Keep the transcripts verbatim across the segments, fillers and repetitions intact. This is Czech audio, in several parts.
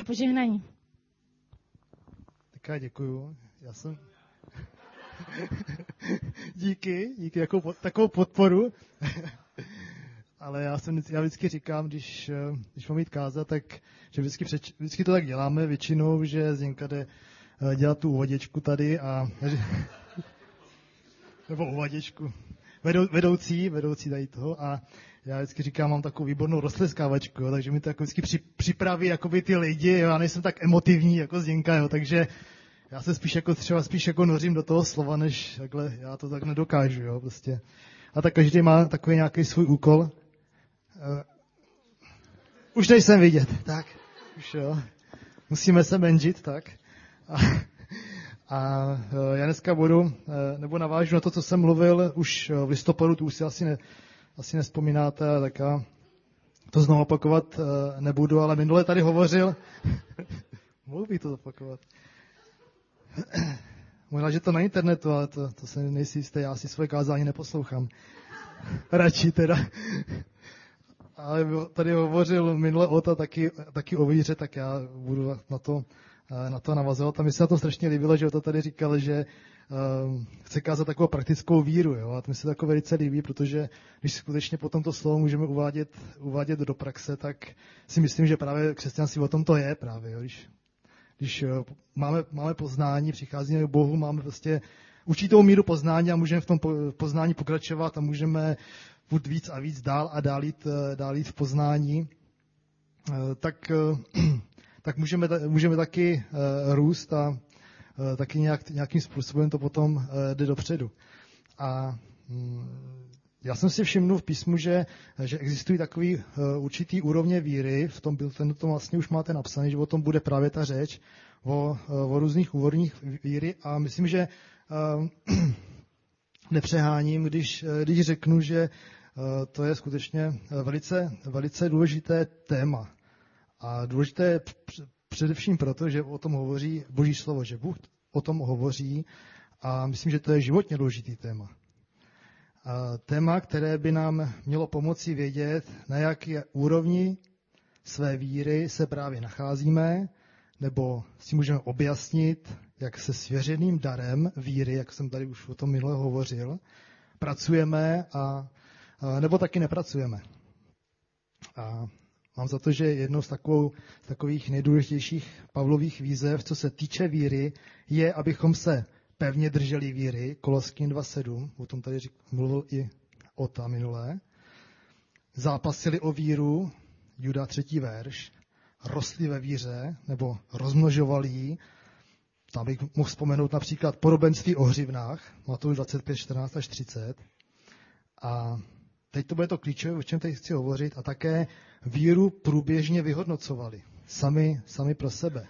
požehnání. Tak já děkuju. Já jsem... díky, díky jako pod, takovou podporu. Ale já, jsem, já vždycky říkám, když, když mám jít kázat, tak že vždycky, přeč, vždycky to tak děláme většinou, že Zdenka jde dělat tu uvaděčku tady a nebo uvaděčku. Vedou, vedoucí, vedoucí tady toho a já vždycky říkám, mám takovou výbornou roztleskávačku, jo, takže mi to jako vždycky při, připraví jakoby ty lidi, jo, já nejsem tak emotivní jako Zdenka, jo, takže já se spíš jako třeba spíš jako nořím do toho slova, než takhle, já to tak nedokážu, jo, prostě. A tak každý má takový nějaký svůj úkol. Uh, už nejsem vidět, tak, už jo, musíme se menžit, tak. A, a uh, já dneska budu, uh, nebo navážu na to, co jsem mluvil už v listopadu, tu už si asi, ne, asi nespomínáte, tak já to znovu opakovat uh, nebudu, ale minule tady hovořil, mohl bych to opakovat. Možná, že to na internetu, ale to, to se nejsi jistý, já si svoje kázání neposlouchám. Radši teda. Ale tady hovořil minule Ota taky, taky o víře, tak já budu na to, na to navazovat. A mi se na to strašně líbilo, že to tady říkal, že uh, chce kázat takovou praktickou víru. Jo? A to mi se tako velice líbí, protože když skutečně potom to slovo můžeme uvádět, uvádět do praxe, tak si myslím, že právě křesťanství o tom to je právě. Jo? Když Když máme, máme poznání, přicházíme k Bohu, máme prostě určitou míru poznání a můžeme v tom poznání pokračovat a můžeme furt víc a víc dál a dál jít, dál jít v poznání, tak, tak můžeme, můžeme taky růst a taky nějak, nějakým způsobem to potom jde dopředu. A já jsem si všimnul v písmu, že, že existují takový uh, určitý úrovně víry, v tom ten to vlastně už máte napsané, že o tom bude právě ta řeč, o, uh, o různých úrovních víry a myslím, že uh, nepřeháním, když, když řeknu, že uh, to je skutečně velice, velice důležité téma. A důležité především proto, že o tom hovoří Boží slovo, že Bůh o tom hovoří a myslím, že to je životně důležitý téma. Téma, které by nám mělo pomoci vědět, na jaké úrovni své víry se právě nacházíme, nebo si můžeme objasnit, jak se svěřeným darem víry, jak jsem tady už o tom minule hovořil, pracujeme a, a nebo taky nepracujeme. A mám za to, že jednou z, takovou, z takových nejdůležitějších Pavlových výzev, co se týče víry, je, abychom se pevně drželi víry, Koloským dva sedm, o tom tady řík, mluvil i Ota minulé, zápasili o víru, Juda třetí verš, rostli ve víře, nebo rozmnožovali ji, tam bych mohl vzpomenout například podobenství o hřivnách, Matouš dvacet pět, čtrnáct až třicet. A teď to bude to klíčové, o čem teď chci hovořit, a také víru průběžně vyhodnocovali, sami, sami pro sebe.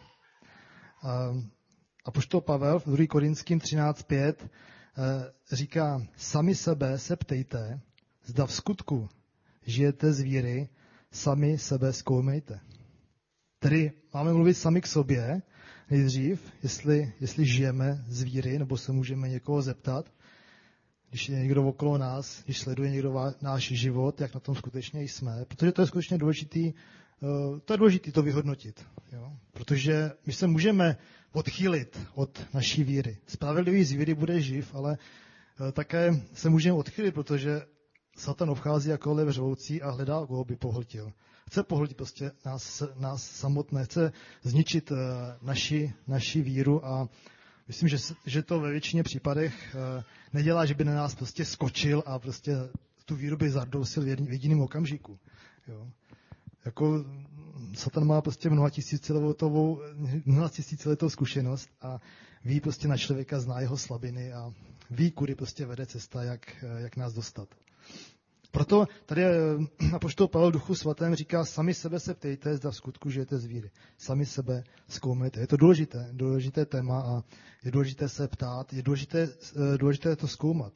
A apoštol Pavel v druhém Korinským třináct pět říká, sami sebe se ptejte, zda v skutku žijete z víry, sami sebe zkoumejte. Tedy máme mluvit sami k sobě nejdřív, jestli, jestli žijeme z víry, nebo se můžeme někoho zeptat, když je někdo okolo nás, když sleduje někdo náš život, jak na tom skutečně jsme, protože to je skutečně důležitý, to je důležité to vyhodnotit, jo? Protože my se můžeme odchýlit od naší víry. Spravedlivý z víry bude živ, ale také se můžeme odchýlit, protože Satan obchází jako lev řvoucí a hledá, koho by pohltil. Chce pohltit prostě nás, nás samotné, chce zničit naši, naši víru a myslím, že, že to ve většině případech nedělá, že by na nás prostě skočil a prostě tu víru by zardousil v jediném okamžiku. Jo. Jako Satan má prostě mnoha tisíciletou, mnoha tisíciletou zkušenost a ví prostě na člověka, zná jeho slabiny a ví, kudy prostě vede cesta, jak, jak nás dostat. Proto tady apoštol Pavel Duchu svatém říká, sami sebe se ptejte, zda v skutku žijete z víry. Sami sebe zkoumejte. Je to důležité, důležité téma a je důležité se ptát, je důležité, důležité to zkoumat.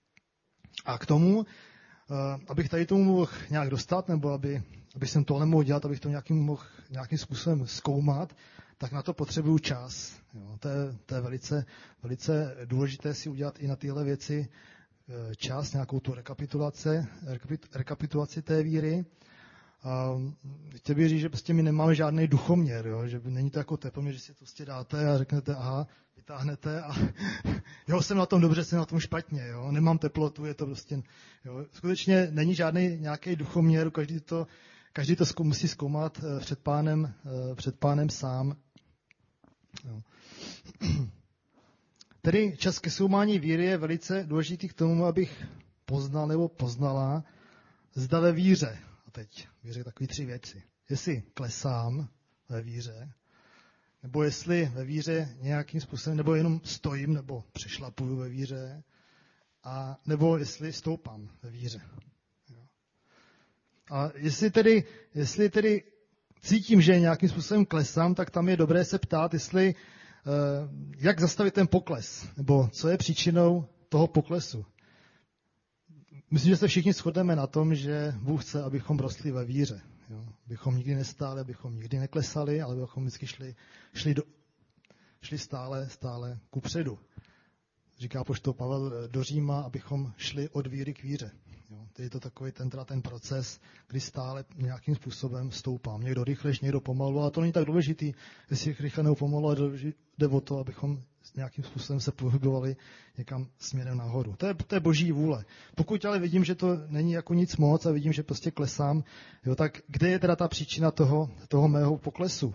A k tomu, abych tady tomu mohl nějak dostat, nebo aby, aby jsem to nemohl dělat, abych to nějakým, mohl, nějakým způsobem zkoumat, tak na to potřebuju čas. Jo, to je, to je velice, velice důležité si udělat i na tyhle věci čas, nějakou tu rekapitulaci, rekapitulaci té víry. A chtěl bych říct, že prostě my nemáme žádný duchoměr, jo? Že není to jako teploměr, že si to prostě dáte a řeknete, aha, vytáhnete a jo, jsem na tom dobře, jsem na tom špatně, jo? Nemám teplotu, je to prostě, jo? Skutečně není žádný nějaký duchoměr, každý to, každý to musí zkoumat před pánem, před pánem sám. Jo. Tedy čas ke zkoumání víry je velice důležitý k tomu, abych poznal nebo poznala, zda ve víře, a teď víře takové tři věci, jestli klesám ve víře, nebo jestli ve víře nějakým způsobem, nebo jenom stojím, nebo přešlapuju ve víře, a nebo jestli stoupám ve víře. A jestli tedy, jestli tedy cítím, že nějakým způsobem klesám, tak tam je dobré se ptát, jestli jak zastavit ten pokles, nebo co je příčinou toho poklesu. Myslím, že se všichni shodneme na tom, že Bůh chce, abychom rostli ve víře. Jo? Abychom nikdy nestáli, abychom nikdy neklesali, ale abychom vždycky šli, šli, do, šli stále, stále kupředu. Říká apoštol Pavel do Říma, abychom šli od víry k víře. Jo? Tedy je to takový ten, ten proces, kdy stále nějakým způsobem stoupám. Někdo rychlejš, někdo pomalu, ale to není tak důležitý, jestli rychle nebo pomalu, ale jde o to, abychom nějakým způsobem se pohybovali někam směrem nahoru. To je, to je boží vůle. Pokud ale vidím, že to není jako nic moc a vidím, že prostě klesám, jo, tak kde je teda ta příčina toho, toho mého poklesu?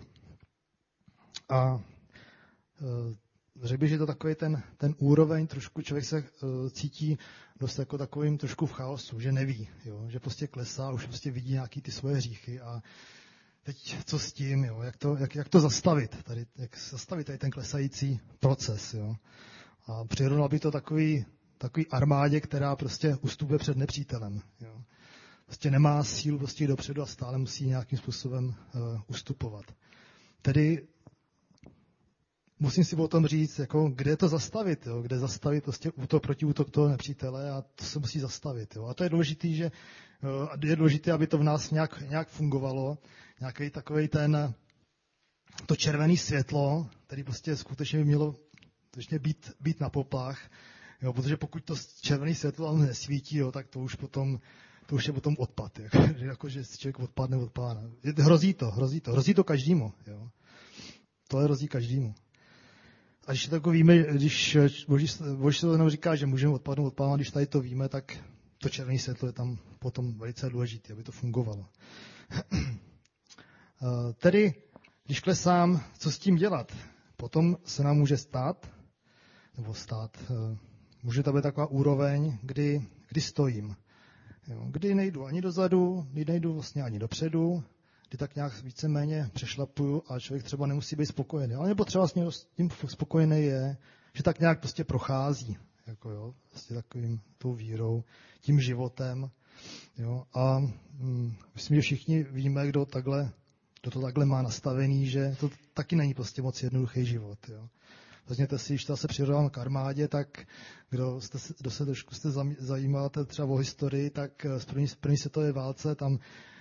A e, řekl bych, že to takový ten, ten úroveň, trošku člověk se e, cítí dost jako takovým trošku v chaosu, že neví, jo, že prostě klesá, už prostě vidí nějaký ty svoje hříchy a teď co s tím, jo? Jak, to, jak, jak to zastavit, tady, jak zastavit tady ten klesající proces. Jo? A přirovnal by to takový, takový armádě, která prostě ustupuje před nepřítelem. Jo? Prostě nemá sílu prostě dopředu a stále musí nějakým způsobem uh, ustupovat. Tedy musím si o tom říct, jako, kde to zastavit, jo? Kde zastavit prostě útok proti útok toho nepřítele a to se musí zastavit. Jo? A to je důležité, že uh, je důležité, aby to v nás nějak, nějak fungovalo. Nějaký takovej ten, to červené světlo, který prostě skutečně by mělo skutečně být, být na poplach, jo, protože pokud to červené světlo nesvítí, jo, tak to už potom, to už je potom odpad, jako, jako že člověk odpadne od pána. Hrozí to, hrozí to, hrozí to každému, jo. To hrozí každému. A když to víme, když Boží, Boží slovo nám říká, že můžeme odpadnout od pána, když tady to víme, tak to červené světlo je tam potom velice důležité, aby to fungovalo. Tedy, když klesám, co s tím dělat? Potom se nám může stát, nebo stát, může to být taková úroveň, kdy, kdy stojím. Jo, kdy nejdu ani dozadu, kdy nejdu vlastně ani dopředu, kdy tak nějak víceméně přešlapuju a člověk třeba nemusí být spokojený. Ale nebo třeba vlastně s tím spokojený je, že tak nějak prostě prochází, jako jo, vlastně takovým tou vírou, tím životem. Jo, a hm, myslím, že všichni víme, kdo takhle kdo to takhle má nastavený, že to taky není prostě moc jednoduchý život. Jo. Vezměte si, když se přirovnám k armádě, tak kdo, jste, kdo se trošku jste zajímáte třeba o historii, tak z první, první světové válce tam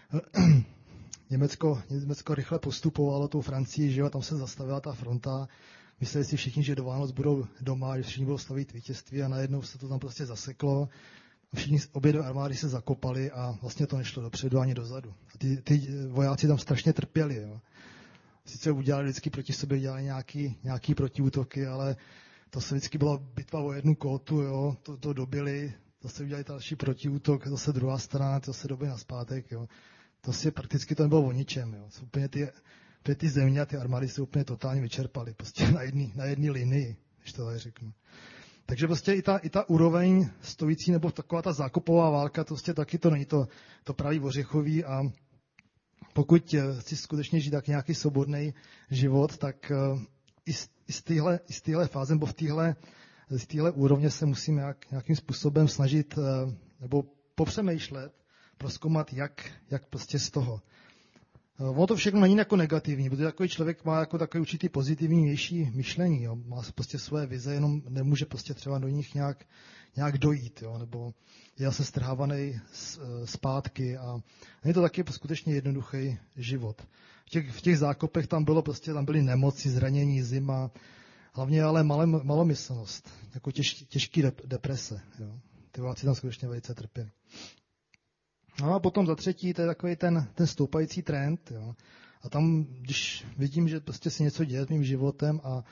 Německo, Německo rychle postupovalo tou Francii, že jo, tam se zastavila ta fronta. Mysleli si všichni, že do Vánoc budou doma, že všichni budou slavit vítězství a najednou se to tam prostě zaseklo. Všichni obě dvě armády se zakopali a vlastně to nešlo dopředu ani dozadu. A ty, ty vojáci tam strašně trpěli. Jo. Sice udělali vždycky proti sobě dělali nějaký, nějaký protiútoky, ale to se vždycky byla bitva o jednu kótu, jo. To, to dobili, zase udělali další protiútok, zase druhá strana, to se dobili nazpátek. Jo. To si prakticky to nebylo o ničem. Jo. Úplně ty, ty země a ty armády se úplně totálně vyčerpaly. Prostě na jedné na jedný linii, když to tak řeknu. Takže prostě i ta, i ta úroveň stojící, nebo taková ta zákopová válka, to prostě taky to není to, to pravý ořechový a pokud chci skutečně žít tak nějaký svobodný život, tak i z, i z téhle, i z téhle fáze, nebo v téhle, z téhle úrovně se musím nějak, nějakým způsobem snažit, nebo popřemýšlet, prozkoumat, jak, jak prostě z toho. Ono to všechno není jako negativní, protože takový člověk má jako takový určitý pozitivní vnější myšlení, jo. Má prostě svoje vize, jenom nemůže prostě třeba do nich nějak, nějak dojít, jo. Nebo je zase strhávaný zpátky a je to taky skutečně jednoduchý život. V těch, v těch zákopech tam bylo prostě, tam byly nemoci, zranění, zima, hlavně ale malé, malomyslnost, jako těž, těžký deprese, jo. Ty vojáci tam skutečně velice trpěli. No a potom za třetí, to je takový ten, ten stoupající trend. Jo. A tam, když vidím, že prostě se něco děje s mým životem a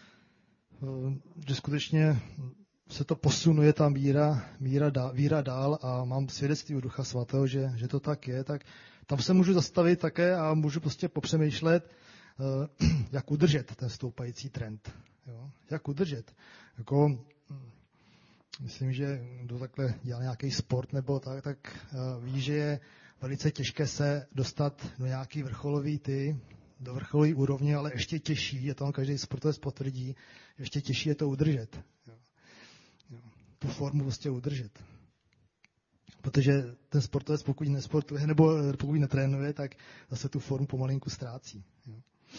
že skutečně se to posunuje, ta míra, míra dá, víra dál a mám svědectví u Ducha Svatého, že, že to tak je, tak tam se můžu zastavit také a můžu prostě popřemýšlet, jak udržet ten stoupající trend. Jo? Jak udržet. Jako, myslím, že kdo takhle dělá nějaký sport nebo tak, tak ví, že je velice těžké se dostat do nějaký vrcholový ty, do vrcholové úrovně, ale ještě těžší, je to každý sportovec potvrdí, ještě těžší je to udržet. Jo. Jo. Tu formu prostě udržet. Protože ten sportovec, pokud nesportuje nebo pokud netrénuje, tak zase tu formu pomalinku ztrácí. Jo.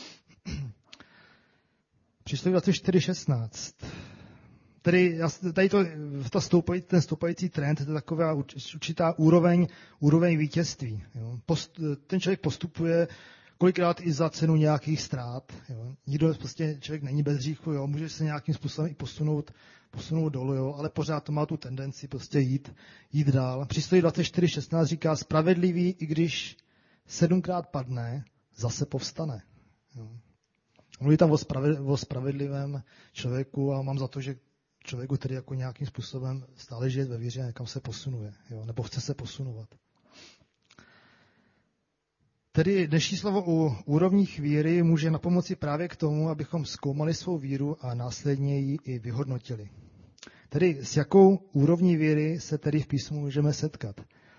Přísloví dvacet čtyři šestnáct. Tedy tady to, ta stoupají, ten stoupající trend, to je taková určitá úroveň, úroveň vítězství. Jo. Post, ten člověk postupuje kolikrát i za cenu nějakých ztrát. Jo. Nikdo prostě, člověk není bez hříchu, jo. Může se nějakým způsobem i posunout, posunout dolů, jo. Ale pořád to má tu tendenci prostě jít, jít dál. Přísloví dvacet čtyři šestnáct říká, spravedlivý, i když sedmkrát padne, zase povstane. Jo. Mluví tam o, spraved, o spravedlivém člověku a mám za to, že člověku, který jako nějakým způsobem stále žije ve víře a někam se posunuje, jo, nebo chce se posunovat. Tedy dnešní slovo o úrovních víry může napomoci právě k tomu, abychom zkoumali svou víru a následně ji i vyhodnotili. Tedy s jakou úrovní víry se tedy v písmu můžeme setkat?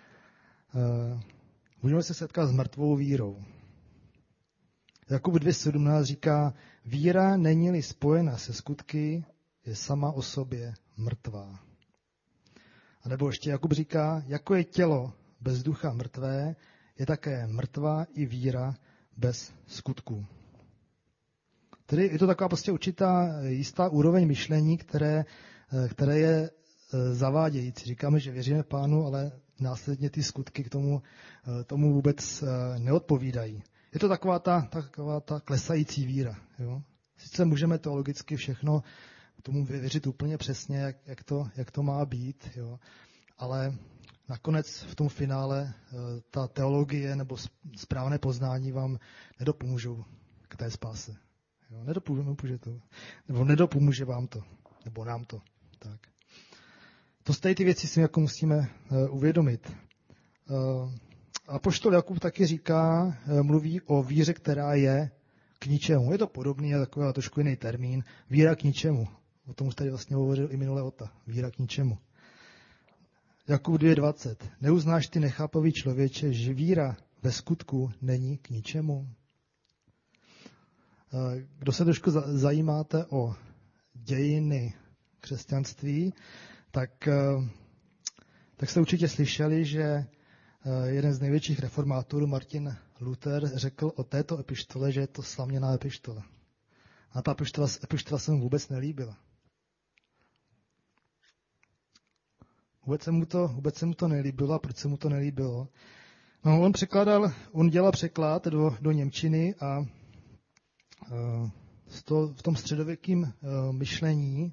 Můžeme se setkat s mrtvou vírou. Jakub dvě sedmnáct říká, víra není-li spojena se skutky, je sama o sobě mrtvá. A nebo ještě Jakub říká, jako je tělo bez ducha mrtvé, je také mrtvá i víra bez skutků. Tedy je to taková prostě určitá jistá úroveň myšlení, které, které je zavádějící. Říkáme, že věříme Pánu, ale následně ty skutky k tomu, tomu vůbec neodpovídají. Je to taková ta, taková ta klesající víra. Jo? Sice můžeme teologicky všechno tomu věřit úplně přesně, jak, jak, to, jak to má být, jo? Ale nakonec v tom finále ta teologie nebo správné poznání vám nedopomůžou k té spáse. Jo? Nedopomůže to. Nebo nedopomůže vám to. Nebo nám to. Tak. To z ty věci si jako musíme uh, uvědomit. Uh, Apoštol Jakub taky říká, mluví o víře, která je k ničemu. Je to podobný, je takový trošku jiný termín. Víra k ničemu. O tom už tady vlastně hovořil i minulé Ota. Víra k ničemu. Jakub dvě dvacet. Neuznáš ty nechápavý člověče, že víra ve skutku není k ničemu? Kdo se trošku zajímáte o dějiny křesťanství, tak, tak jste určitě slyšeli, že jeden z největších reformátorů, Martin Luther, řekl o této epištole, že je to slaměná epištola. A ta epištola, epištola se mu vůbec nelíbila. Vůbec se mu to, vůbec se mu to nelíbilo. A proč se mu to nelíbilo? No, on překládal, on dělal překlad do, do němčiny a uh, to, v tom středověkým uh, myšlení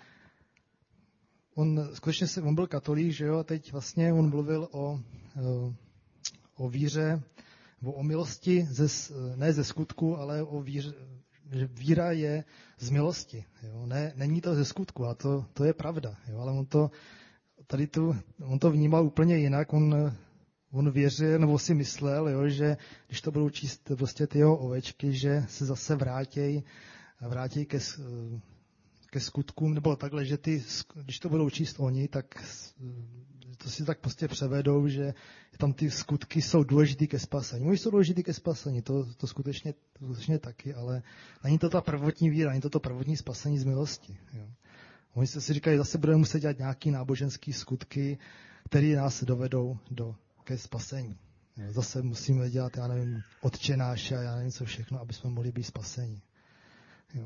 on skutečně se, on byl katolík, že jo, a teď vlastně on mluvil o, o víře, o, o milosti, ze, ne ze skutku, ale o víře, že víra je z milosti. Jo. Ne, není to ze skutku, a to, to je pravda, jo, ale on to, tady tu, on to vnímal úplně jinak, on, on věřil, nebo si myslel, jo, že když to budou číst prostě ty jeho ovečky, že se zase vrátějí vrátí ke ke skutkům, nebo takhle, že ty, když to budou číst oni, tak to si tak prostě převedou, že tam ty skutky jsou důležitý ke spasení. Oni jsou důležitý ke spasení, to, to, skutečně, to skutečně taky, ale není to ta prvotní víra, není to to prvotní spasení z milosti. Jo. Oni se si říkají, zase budeme muset dělat nějaký náboženský skutky, které nás dovedou do, ke spasení. Jo. Zase musíme dělat, já nevím, Otče náš a já nevím co všechno, aby jsme mohli být spasení. Jo.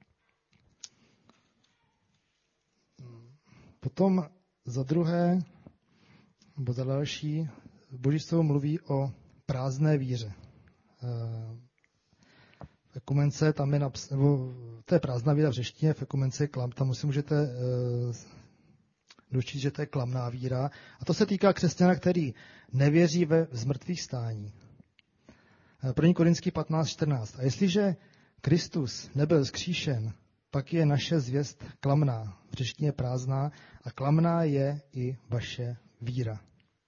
Potom za druhé, nebo za další, Boží slovo mluví o prázdné víře. V ekumence tam je naps- nebo to je prázdná víra v řeštině, v ekumence je klam, tam si můžete dočíst, že to je klamná víra. A to se týká křesťana, který nevěří ve zmrtvých stání. první Korinský patnáct čtrnáct. A jestliže Kristus nebyl vzkříšen, pak je naše zvěst klamná, v řečtině prázdná, a klamná je i vaše víra.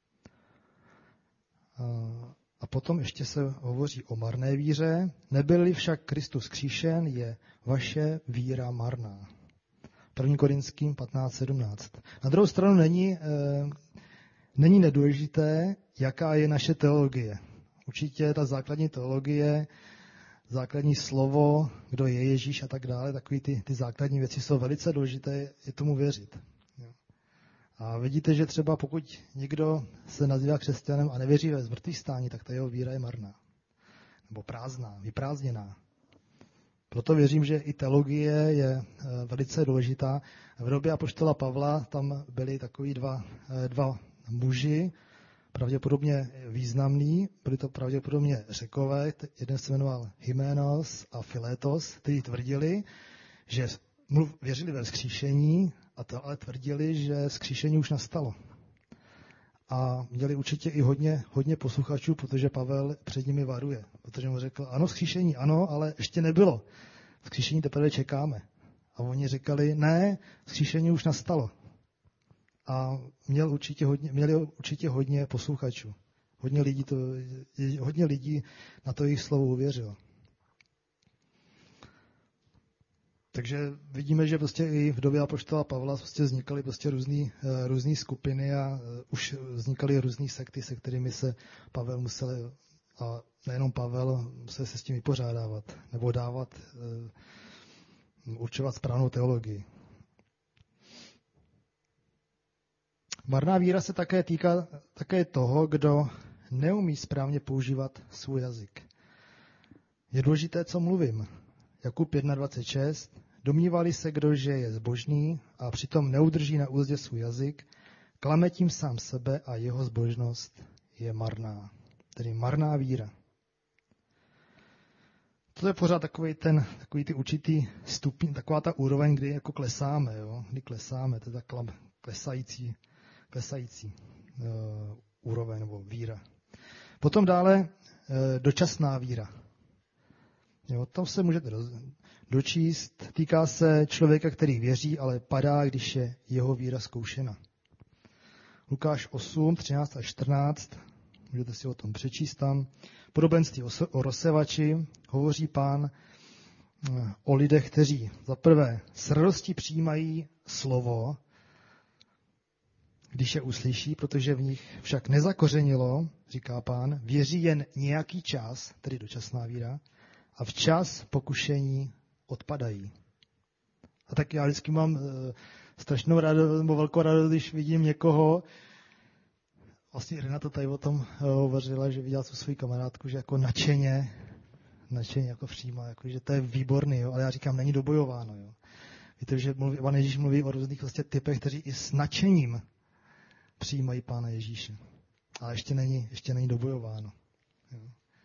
A potom ještě se hovoří o marné víře. Nebyl-li však Kristus vzkříšen, je vaše víra marná. první Korinským patnáct sedmnáct. Na druhou stranu není, e, není nedůležité, jaká je naše teologie. Určitě ta základní teologie, základní slovo, kdo je Ježíš a tak dále, takové ty, ty základní věci jsou velice důležité, je tomu věřit. A vidíte, že třeba pokud někdo se nazývá křesťanem a nevěří ve zmrtvých stání, tak ta jeho víra je marná. Nebo prázdná, vyprázdněná. Proto věřím, že i teologie je velice důležitá. V době apoštola Pavla tam byli takový dva, dva muži, pravděpodobně významný, byli to pravděpodobně Řekové, jeden se jmenoval Hymenos a Filetos, kteří tvrdili, že věřili ve vzkříšení, a to ale tvrdili, že vzkříšení už nastalo. A měli určitě i hodně, hodně posluchačů, protože Pavel před nimi varuje. Protože mu řekl, ano, vzkříšení, ano, ale ještě nebylo. Vzkříšení teprve čekáme. A oni říkali, ne, vzkříšení už nastalo. A měl určitě hodně, měli určitě hodně posluchačů. Hodně lidí, to, hodně lidí na to jejich slovo uvěřilo. Takže vidíme, že prostě i v době apoštola Pavla prostě vznikaly prostě různý, různý skupiny a už vznikaly různý sekty, se kterými se Pavel musel, a nejenom Pavel, musel se s tím vypořádávat nebo dávat, určovat správnou teologii. Marná víra se také týká také toho, kdo neumí správně používat svůj jazyk. Je důležité, co mluvím. Jakub jedna dvacet šest. Domnívali se, kdo, že je zbožný a přitom neudrží na úzdě svůj jazyk, klame tím sám sebe a jeho zbožnost je marná. Tedy marná víra. To je pořád takový ten, takový ty určitý stupeň, taková ta úroveň, kdy jako klesáme, jo? Kdy klesáme, to je ta klesající, klesající uh, úroveň nebo víra. Potom dále uh, dočasná víra. Jo, tam se můžete roz, dočíst. Týká se člověka, který věří, ale padá, když je jeho víra zkoušena. Lukáš osm, třináct a čtrnáct. Můžete si o tom přečíst tam. Podobenství o, o rozsevači hovoří Pán o lidech, kteří za prvé s radostí přijímají slovo, když je uslyší, protože v nich však nezakořenilo, říká Pán, věří jen nějaký čas, tedy dočasná víra, a včas pokušení odpadají. A tak já vždycky mám uh, strašnou radost, nebo velkou radost, když vidím někoho, vlastně Renata tady o tom uh, hovořila, že viděla tu svou kamarádku, že jako nadšeně, nadšeně jako přijímá, jako, že to je výborný, jo, ale já říkám, není dobojováno. Jo. Víte, že mluví, Pán Ježíš mluví o různých vlastně typech, kteří i s nadšením přijímají Pána Ježíše. Ale ještě není, ještě není dobojováno. Jo.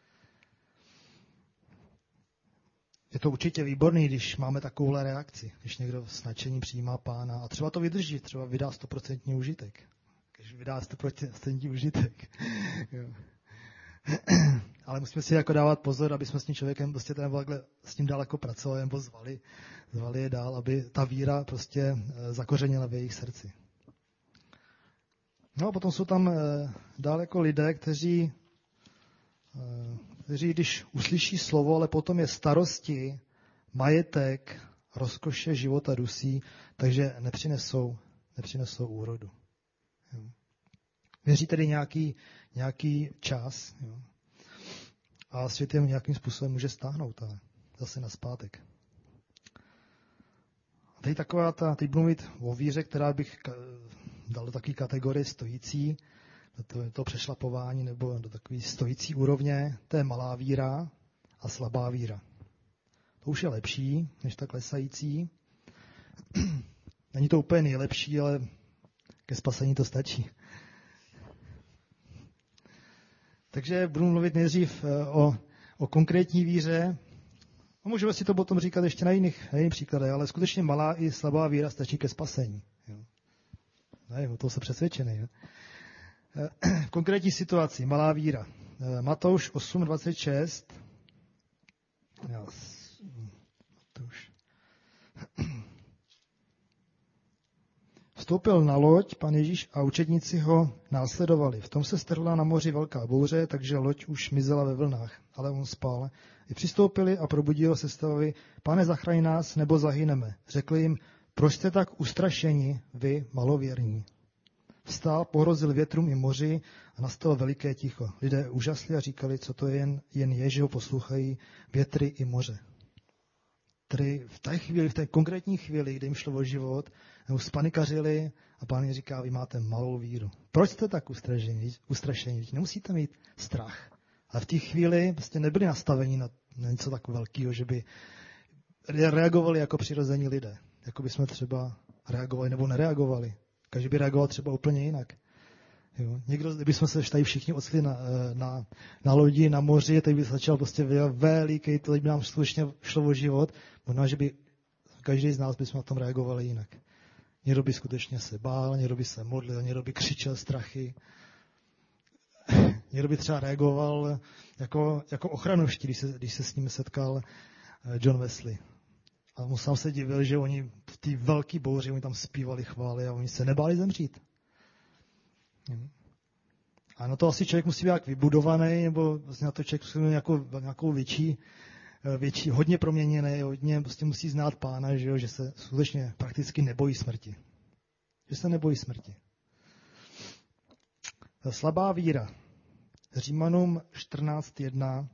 Je to určitě výborný, když máme takovouhle reakci, když někdo s nadšením přijímá Pána a třeba to vydrží, třeba vydá stoprocentní užitek. Když vydá stoprocentní užitek. Jo. Ale musíme si jako dávat pozor, aby jsme s tím člověkem prostě takhle s tím dál jako pracovali nebo zvali, zvali je dál, aby ta víra prostě zakořenila v jejich srdci. No a potom jsou tam dál jako lidé, kteří kteří když uslyší slovo, ale potom je starosti, majetek, rozkoše života dusí, takže nepřinesou, nepřinesou úrodu. Jo. Věří tedy nějaký, nějaký čas, jo. A svět je nějakým způsobem může stáhnout, ale zase nazpátek. A teď taková ta, teď budu mluvit o víře, která bych dal do takové kategorie stojící, do to, to přešlapování nebo do takové stojící úrovně, to je malá víra a slabá víra. To už je lepší, než ta klesající. Není to úplně nejlepší, ale ke spasení to stačí. Takže budu mluvit nejdřív o, o konkrétní víře. A můžeme si to potom říkat ještě na jiných, na jiných příkladech, ale skutečně malá i slabá víra stačí ke spasení. Jo. nevím, o toho jsem přesvědčený. Ne? V konkrétní situaci, malá víra. Matouš osm dvacet šest. Matouš. Vstoupil na loď pan Ježíš a učedníci ho následovali. V tom se strhla na moři velká bouře, takže loď už mizela ve vlnách, ale on spal. I přistoupili a probudili se stavy: Pane, zachraň nás, nebo zahyneme. Řekli jim: proč jste tak ustrašeni, vy malověrní? Vstál, pohrozil větrům i moři a nastalo veliké ticho. Lidé úžasli a říkali, co to jen, jen je, že ho poslouchají větry i moře. Tedy v té chvíli, v té konkrétní chvíli, kdy jim šlo o život, nebo spanikařili a Pán říká, vy máte malou víru. Proč jste tak ustrašení? ustrašení? Nemusíte mít strach. Ale v té chvíli prostě nebyli nastaveni na, na něco tak velkého, že by reagovali jako přirození lidé. Jako by jsme třeba reagovali nebo nereagovali. Každý by reagoval třeba úplně jinak. Jo. Někdo, kdybychom se tady všichni ocli na, na, na lodi, na moři, tak by začal prostě veliký, to by nám skutečně šlo o život. Možná, že by každý z nás bychom na tom reagovali jinak. Někdo by skutečně se bál, někdo by se modlil, někdo by křičel strachy. Někdo by třeba reagoval jako, jako ochranoští, když se, když se s ním setkal John Wesley. A on sám se divil, že oni v té velké bouři, oni tam zpívali chvály a oni se nebáli zemřít. A na to asi člověk musí být jak vybudovaný, nebo vlastně na to člověk musí být nějakou, nějakou větší, větší, hodně proměněný, hodně prostě musí znát Pána, že, jo, že se skutečně prakticky nebojí smrti. Že se nebojí smrti. Slabá víra. Římanům čtrnáct jedna.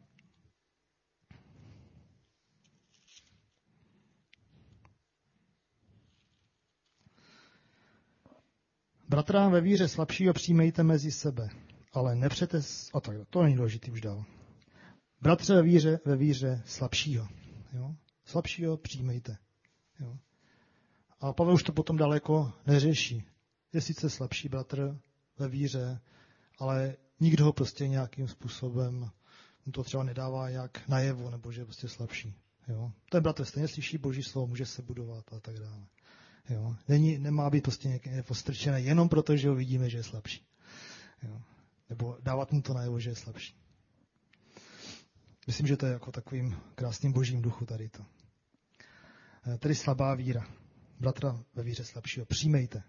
Bratra ve víře slabšího přijmejte mezi sebe, ale nepřete... A tak, to není důležitý už dál. Bratře ve víře, ve víře slabšího. Jo? Slabšího přijmejte. Jo? A Pavel už to potom daleko neřeší. Je sice slabší bratr ve víře, ale nikdo ho prostě nějakým způsobem mu to třeba nedává jak najevo, nebo že je prostě slabší. Jo? Ten bratr stejně slyší Boží slovo, může se budovat a tak dále. Jo. Není, nemá být prostě někde postrčené jenom proto, že ho vidíme, že je slabší. Jo. Nebo dávat mu to najevo, že je slabší. Myslím, že to je jako takovým krásným božím duchu tady to. Tedy slabá víra. Bratra ve víře slabšího. Přijmejte.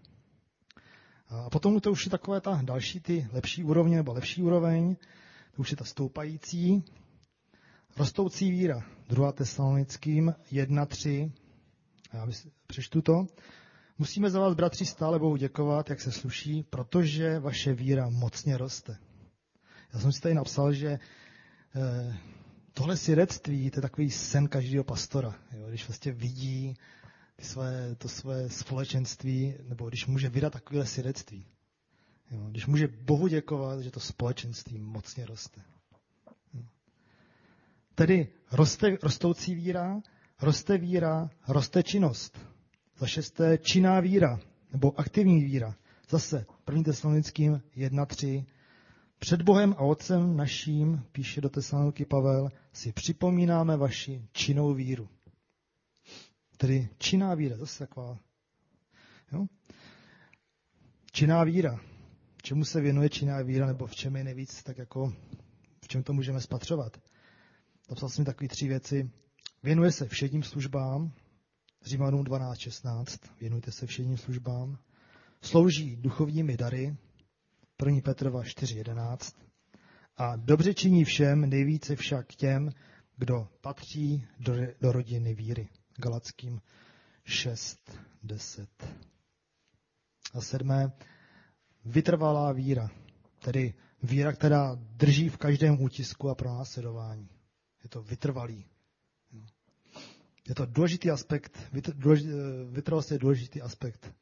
A potom to už je takové ta další, ty lepší úrovně, nebo lepší úroveň. To už je ta stoupající. Rostoucí víra. druhá Tesalonickým jedna tři. Já přečtu to. Musíme za vás, bratři, stále Bohu děkovat, jak se sluší, protože vaše víra mocně roste. Já jsem si tady napsal, že eh, tohle svědectví, to je takový sen každého pastora. Jo? Když vlastně vidí ty své, to své společenství, nebo když může vydat takové svědectví. Jo? Když může Bohu děkovat, že to společenství mocně roste. Jo? Tedy roste, rostoucí víra, roste víra, roste činnost. Za šesté činná víra, nebo aktivní víra. Zase první Tesalonickým jedna tři. Před Bohem a Otcem naším, píše do Tesaloniky Pavel, si připomínáme vaši činnou víru. Tedy činná víra, zase taková. Jo? Činná víra. Čemu se věnuje činná víra, nebo v čem je nejvíc, tak jako v čem to můžeme spatřovat. Napsal jsem takové tři věci. Věnuje se všedním službám, Římanům dvanáct šestnáct, věnujte se všedním službám. Slouží duchovními dary, první Petrova čtyři jedenáct. A dobře činí všem, nejvíce však těm, kdo patří do, do rodiny víry. Galackým šest deset. A sedmé, vytrvalá víra, tedy víra, která drží v každém útisku a pronásledování. Je to vytrvalý. Je to důležitý aspekt, vytrvalost je důležitý aspekt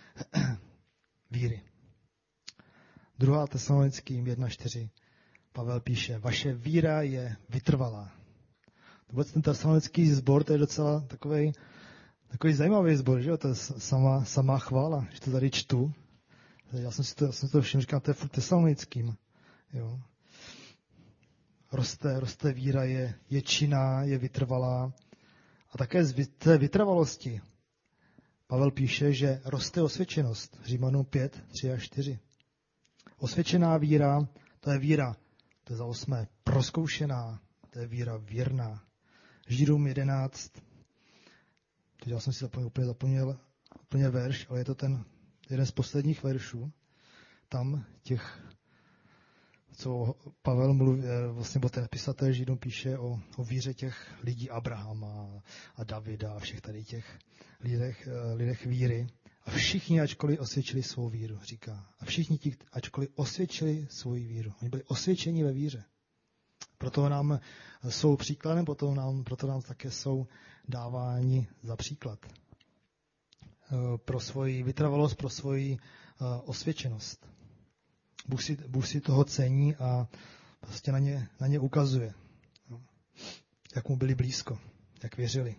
víry. druhá Tesalonickým jedna čtyři. Pavel píše, vaše víra je vytrvalá. Vůbec ten tesalonický sbor, to je docela takový, takový zajímavý sbor, že jo? To je sama, sama chvála, že to tady čtu. Já jsem si to, já jsem si to všiml, říkám, to je furt Tesalonickým. Jo. Roste, roste víra, je, je činná, je vytrvalá. A také z té vytrvalosti Pavel píše, že roste osvědčenost. Římanům pět, tři a čtyři. Osvědčená víra, to je víra, to je za osmé, prozkoušená, to je víra věrná. Židům jedenáct, teď já jsem si zapomněl, úplně zapomněl úplně verš, ale je to ten jeden z posledních veršů. Tam těch, co Pavel mluví, vlastně ten pisatel Židům píše o, o víře těch lidí Abrahama a Davida a všech tady těch lidech, lidech víry. A všichni, ačkoliv osvědčili svou víru, říká. A všichni ti, ačkoliv osvědčili svou víru. Oni byli osvědčeni ve víře. Proto nám jsou příkladem, proto nám, proto nám také jsou dáváni za příklad. Pro svoji vytrvalost, pro svoji osvědčenost. Bůh si, Bůh si toho cení a prostě na ně, na ně ukazuje. Jak mu byli blízko, jak věřili.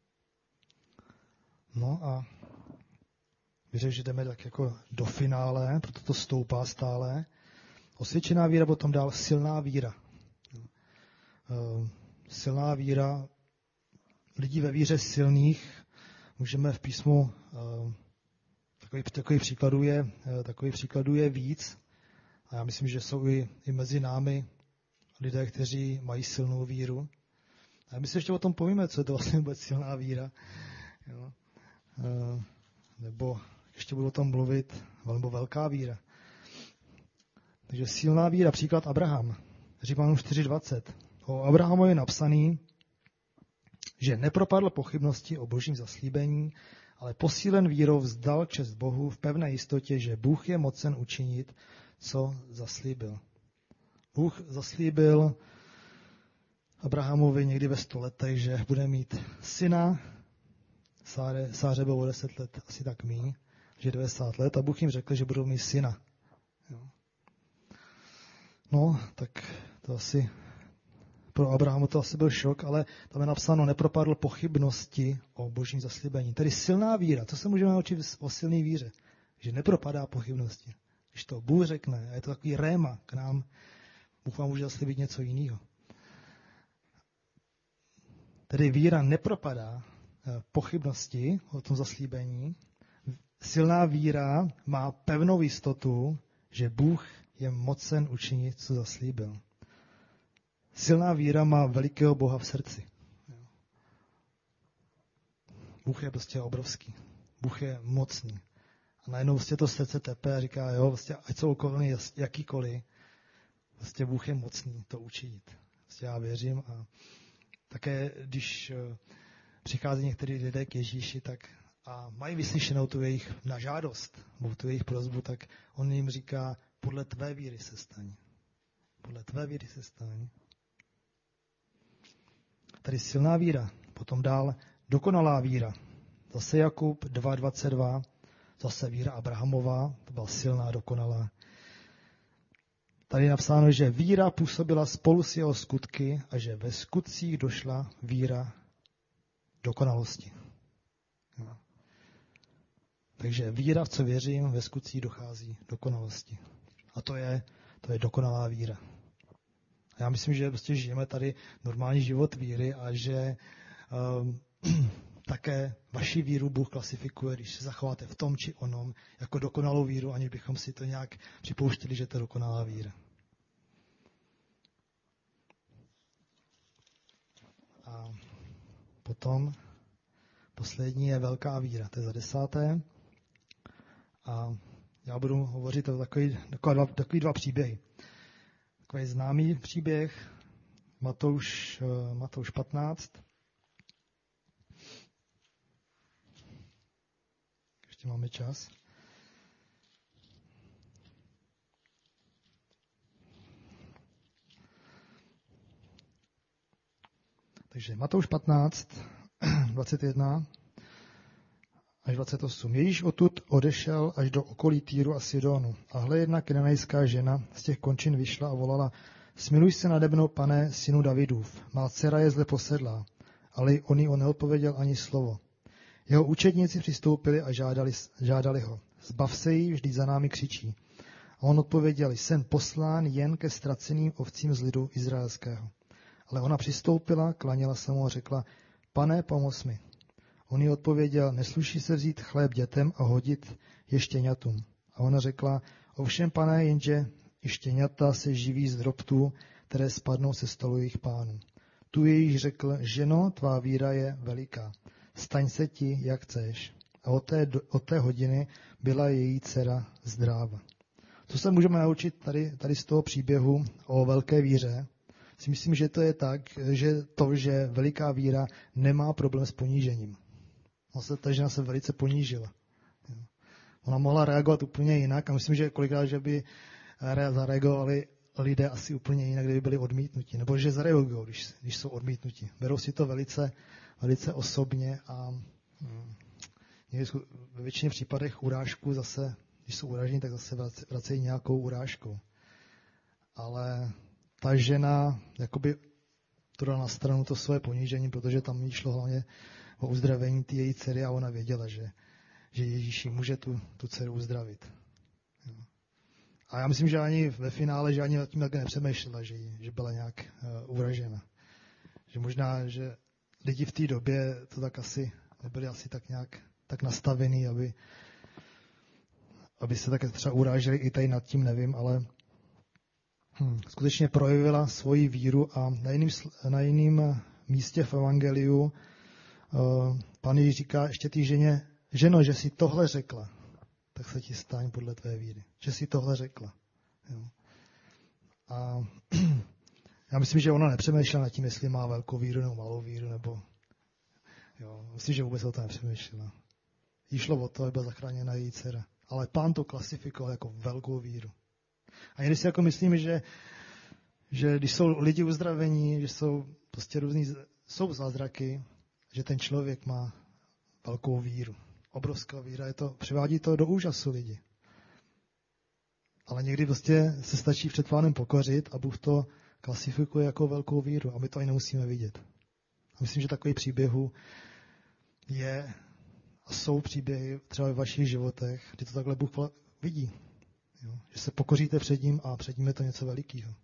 No a věřím, že jdeme tak jako do finále, proto to stoupá stále. Osvědčená víra, potom dál silná víra. Silná víra, lidí ve víře silných, můžeme v písmu, takový, takový, příkladů je, takový příkladů je víc. A já myslím, že jsou i, i mezi námi lidé, kteří mají silnou víru. A my si ještě o tom povíme, co je to vlastně vůbec silná víra. Jo. Nebo ještě budu o tom mluvit, nebo velká víra. Takže silná víra, příklad Abraham. Římanům čtyři dvacet. O Abrahamu je napsaný, že nepropadl pochybnosti o božím zaslíbení, ale posílen vírou vzdal čest Bohu v pevné jistotě, že Bůh je mocen učinit, co zaslíbil. Bůh zaslíbil Abrahamovi někdy ve sto letech, že bude mít syna, Sáře, Sáře bylo o deset let, asi tak míň, že devadesát let, a Bůh jim řekl, že budou mít syna. Jo. No, tak to asi, pro Abrahamu to asi byl šok, ale tam je napsáno, nepropadl pochybnosti o božím zaslíbení. Tedy silná víra, co se můžeme naučit o silné víře? Že nepropadá pochybnosti. Když to Bůh řekne, a je to takový réma k nám, Bůh vám může zaslíbit něco jiného. Tedy víra nepropadá pochybnosti o tom zaslíbení. Silná víra má pevnou jistotu, že Bůh je mocen učinit, co zaslíbil. Silná víra má velikého Boha v srdci. Bůh je prostě obrovský. Bůh je mocný. A najednou vlastně to srdce tepe a říká, jo, vlastně, ať jsou okolní jakýkoliv, vlastně Bůh je mocný to učinit. Vlastně já věřím a také, když přichází některý lidé k Ježíši, tak a mají vyslyšenou tu jejich na žádost, nebo tu jejich prosbu, tak on jim říká, podle tvé víry se staň. Podle tvé víry se staň. Tady silná víra, potom dál dokonalá víra. Zase Jakub dva dvacet dva, zase víra Abrahamová, to byla silná, dokonalá. Tady je napsáno, že víra působila spolu s jeho skutky a že ve skutcích došla víra dokonalosti. No. Takže víra, v co věřím, ve skutcích dochází dokonalosti. A to je, to je dokonalá víra. A já myslím, že prostě žijeme tady normální život víry a že um, také vaši víru Bůh klasifikuje, když se zachováte v tom či onom, jako dokonalou víru, aniž bychom si to nějak připouštěli, že to je dokonalá víra. A potom poslední je velká víra, to je za desáté. A já budu hovořit o takový, takový, dva, takový dva příběhy. Takový známý příběh, Matouš, Matouš patnáct. Ještě máme čas. Takže Matouš patnáct, dvacet jedna až dvacet osm. Ježíš odtud odešel až do okolí Týru a Sidonu. A hle, jedna kenanejská žena z těch končin vyšla a volala: Smiluj se nade mnou, pane, synu Davidův. Má dcera je zle posedlá. Ale on jí neodpověděl ani slovo. Jeho učedníci přistoupili a žádali, žádali ho: Zbav se jí, vždyť za námi křičí. A on odpověděl: Jsem poslán jen ke ztraceným ovcím z lidu izraelského. Ale ona přistoupila, klaněla se mu a řekla: Pane, pomoz mi. On jí odpověděl, nesluší se vzít chléb dětem a hodit je štěňatům. A ona řekla, ovšem pane, jenže i štěňata se živí z drobtů, které spadnou se stolu jejich pánů. Tu jejíž řekl, ženo, tvá víra je veliká, staň se ti, jak chceš. A od té, od té hodiny byla její dcera zdráva. Co se můžeme naučit tady, tady z toho příběhu o velké víře? Si myslím, že to je tak, že to, že veliká víra nemá problém s ponížením. Ona se, ta žena se velice ponížila. Ona mohla reagovat úplně jinak a myslím, že kolikrát, že by zareagovali lidé asi úplně jinak, kdyby byli odmítnuti. Nebo že zareagují, když, když jsou odmítnuti. Berou si to velice, velice osobně a hm, ve většině případech urážku zase, když jsou uražení, tak zase vracejí nějakou urážkou. Ale ta žena jakoby to dala na stranu to své ponížení, protože tam jí šlo hlavně o uzdravení té její dcery a ona věděla, že, že Ježíš může tu, tu dceru uzdravit. A já myslím, že ani ve finále, že ani nad tím tak nepřemýšlela, že, že byla nějak uh, uražena. Že možná, že lidi v té době to tak asi nebyli asi tak nějak tak nastavený, aby, aby se tak třeba uráželi i tady nad tím, nevím, ale hm, skutečně projevila svoji víru a na jiným, na jiným místě v evangeliu uh, Pán Ježíš říká ještě té ženě, ženo, že si tohle řekla, tak se ti staň podle tvé víry. Že si tohle řekla. Jo. A já myslím, že ona nepřemýšlela nad tím, jestli má velkou víru nebo malou víru, nebo jo, myslím, že vůbec o to nepřemýšlela. Jí šlo o to, aby byla zachráněna její dcera. Ale Pán to klasifikoval jako velkou víru. A někdy si jako myslím, že, že když jsou lidi uzdravení, že jsou prostě různý, jsou zázraky, že ten člověk má velkou víru. Obrovská víra, je to, přivádí to do úžasu lidi. Ale někdy prostě se stačí před Pánem pokořit a Bůh to klasifikuje jako velkou víru a my to ani nemusíme vidět. A myslím, že takový příběhů je a jsou příběhy třeba ve vašich životech, kdy to takhle Bůh vidí. Jo? Že se pokoříte před ním a před ním je to něco velikého.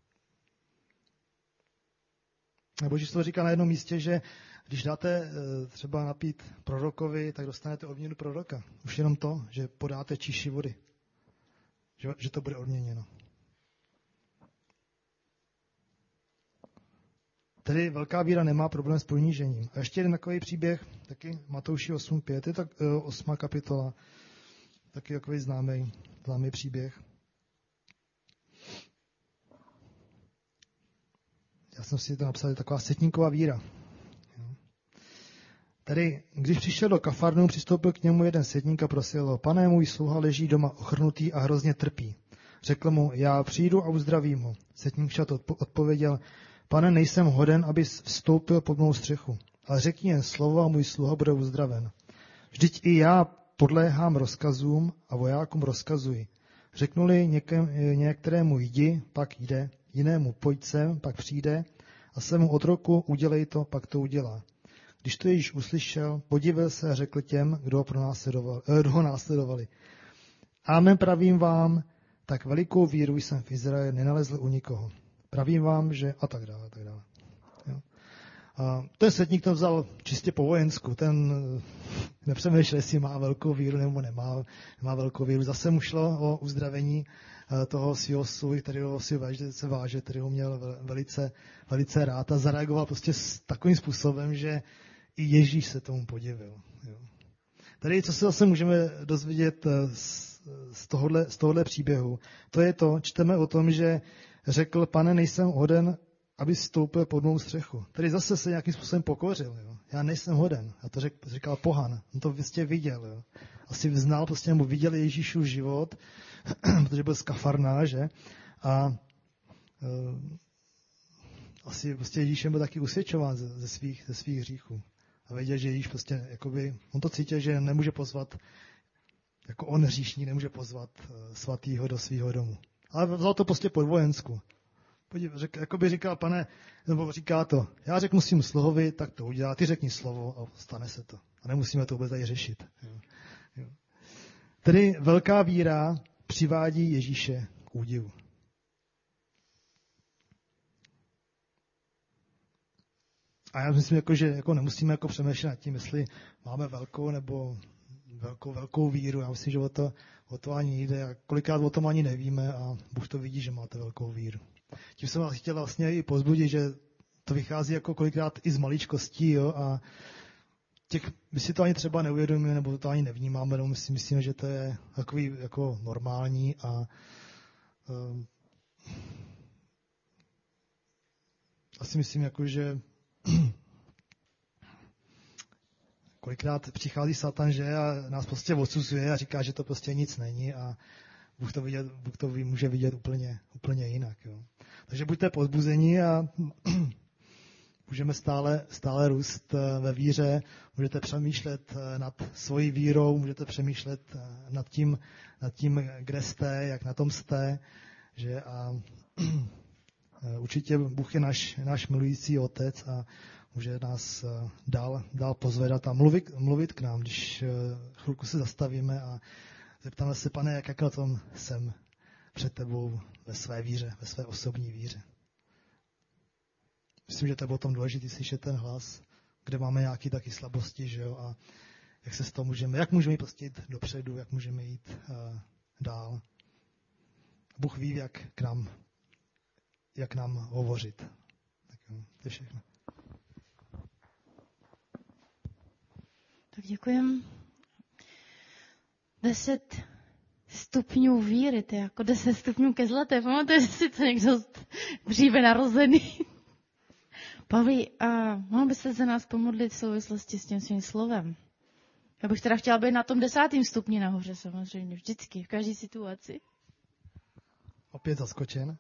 A Boží slovo říká na jednom místě, že když dáte třeba napít prorokovi, tak dostanete odměnu proroka. Už jenom to, že podáte číši vody. Že, že to bude odměněno. Tedy velká víra nemá problém s ponížením. A ještě jeden takový příběh, taky Matouši osm pět, je tak osmá kapitola, taky takový známý, známý příběh. Já jsem si to napsal, je taková setníková víra. Tedy, když přišel do Kafarnu, přistoupil k němu jeden setník a prosil ho, pane, můj sluha leží doma ochrnutý a hrozně trpí. Řekl mu, já přijdu a uzdravím ho. Setník však odpověděl, pane, nejsem hoden, abys vstoupil pod mou střechu, ale řekni jen slovo a můj sluha bude uzdraven. Vždyť i já podléhám rozkazům a vojákům rozkazuji. Řeknu-li někem, některému jdi, pak jde, jinému pojď sem, pak přijde a svému otroku udělej to, pak to udělá. Když to Ježíš uslyšel, podivil se a řekl těm, kdo ho, kdo ho následovali. Amen, pravím vám, tak velikou víru jsem v Izraeli nenalezl u nikoho. Pravím vám, že a tak dále, a tak dále. Jo. A ten setník to vzal čistě po vojensku. Ten nepřemýšlel, jestli má velkou víru nebo nemá, nemá velkou víru. Zase mu šlo o uzdravení toho svého sluhy, kterého si se váže, který ho měl velice, velice rád a zareagoval prostě s takovým způsobem, že i Ježíš se tomu podivil. Jo. Tady, co se zase můžeme dozvědět z, z, tohohle, z tohohle příběhu, to je to, čteme o tom, že řekl, pane, nejsem hoden, aby vstoupil pod mou střechu. Tady zase se nějakým způsobem pokořil. Jo. Já nejsem hoden. A to řek, říkal pohan. On to vlastně viděl. Jo. Asi znal, prostě nebo viděl Ježíšův život, protože byl z Kafarná, že? A uh, asi prostě Ježíšem byl taky usvědčován ze, ze, svých, ze svých hříchů. A věděl, že Ježíš prostě, jakoby, on to cítil, že nemůže pozvat, jako on hříšník, nemůže pozvat uh, svatýho do svého domu. Ale vzal to prostě pod vojensku. Podív, řek, jakoby říkal, pane, nebo říká to, já řeknu svým sluhovi, tak to udělá, ty řekni slovo a stane se to. A nemusíme to vůbec tady řešit. Jo. Jo. Tedy velká víra přivádí Ježíše k údivu. A já myslím, jako, že jako nemusíme jako přemýšlet nad tím, jestli máme velkou nebo velkou, velkou víru. Já myslím, že o to, o to ani jde. A kolikrát o tom ani nevíme a Bůh to vidí, že máte velkou víru. Tím jsem vás chtěl vlastně i pozbudit, že to vychází jako kolikrát i z maličkostí, jo, a těch, my si to ani třeba neuvědomíme, nebo to ani nevnímáme, nebo my si myslíme, že to je takový jako normální a um, asi myslím, jako, že kolikrát přichází Satan, že a nás prostě odsuzuje a říká, že to prostě nic není a Bůh to, vidět, Bůh to může vidět úplně, úplně jinak. Jo. Takže buďte pozbuzeni a můžeme stále, stále růst ve víře, můžete přemýšlet nad svojí vírou, můžete přemýšlet nad tím, nad tím, kde jste, jak na tom jste, že a určitě Bůh je náš, náš milující otec a může nás dál, dál pozvedat a mluvit, mluvit k nám, když chvilku se zastavíme a zeptáme se, Pane, jak, jak na tom jsem před tebou ve své víře, ve své osobní víře. Myslím, že to je potom důležité slyšet ten hlas, kde máme nějaké taky slabosti, že jo, a jak se z toho můžeme, jak můžeme jít prostě jít dopředu, jak můžeme jít uh, dál. Bůh ví, jak k nám, jak nám hovořit. Tak jo, to je všechno. Tak děkujem. Deset stupňů víry, to je jako deset stupňů ke zlaté. Pamatujete si to někdo dříve narozený? Pavlí, a mohl byste se nás pomodlit v souvislosti s tím svým slovem? Já bych teda chtěla být na tom desátém stupni nahoře, samozřejmě, vždycky, v každé situaci. Opět zaskočen.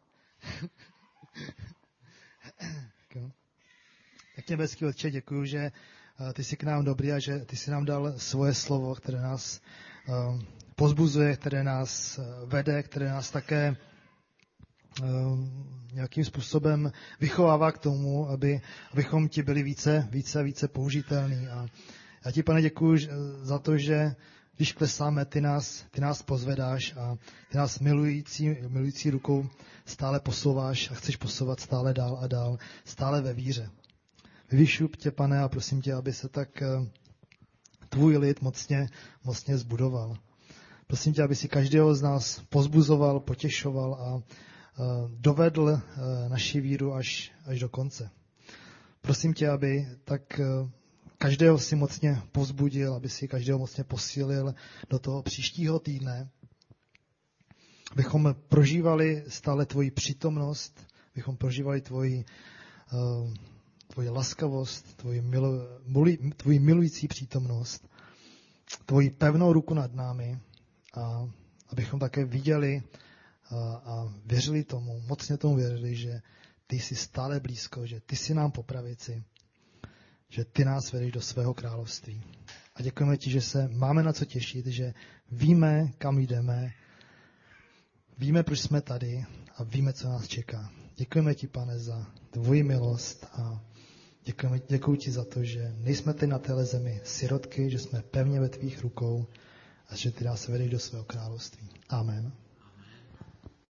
Tak tě, bezký Otče, děkuju, že ty jsi k nám dobrý a že ty jsi nám dal svoje slovo, které nás uh, pozbuzuje, které nás vede, které nás také uh, nějakým způsobem vychovává k tomu, aby, abychom ti byli více, více a více použitelní. A já ti, Pane, děkuju za to, že když klesáme, ty nás, ty nás pozvedáš a ty nás milující, milující rukou stále posouváš a chceš posouvat stále dál a dál, stále ve víře. Vyvyšuji tě, Pane, a prosím tě, aby se tak tvůj lid mocně, mocně zbudoval. Prosím tě, aby si každého z nás pozbuzoval, potěšoval a dovedl naši víru až, až do konce. Prosím tě, aby tak každého si mocně povzbudil, aby si každého mocně posílil do toho příštího týdne, abychom prožívali stále tvoji přítomnost, abychom prožívali tvoji, uh, tvoji laskavost, tvoji, milu, muli, tvoji milující přítomnost, tvoji pevnou ruku nad námi a abychom také viděli uh, a věřili tomu, mocně tomu věřili, že ty jsi stále blízko, že ty jsi nám po pravici, že ty nás vedeš do svého království. A děkujeme ti, že se máme na co těšit, že víme, kam jdeme, víme, proč jsme tady a víme, co nás čeká. Děkujeme ti, Pane, za tvoji milost a děkujeme, děkuji ti za to, že nejsme tady na téhle zemi sirotky, že jsme pevně ve tvých rukou a že ty nás vedeš do svého království. Amen.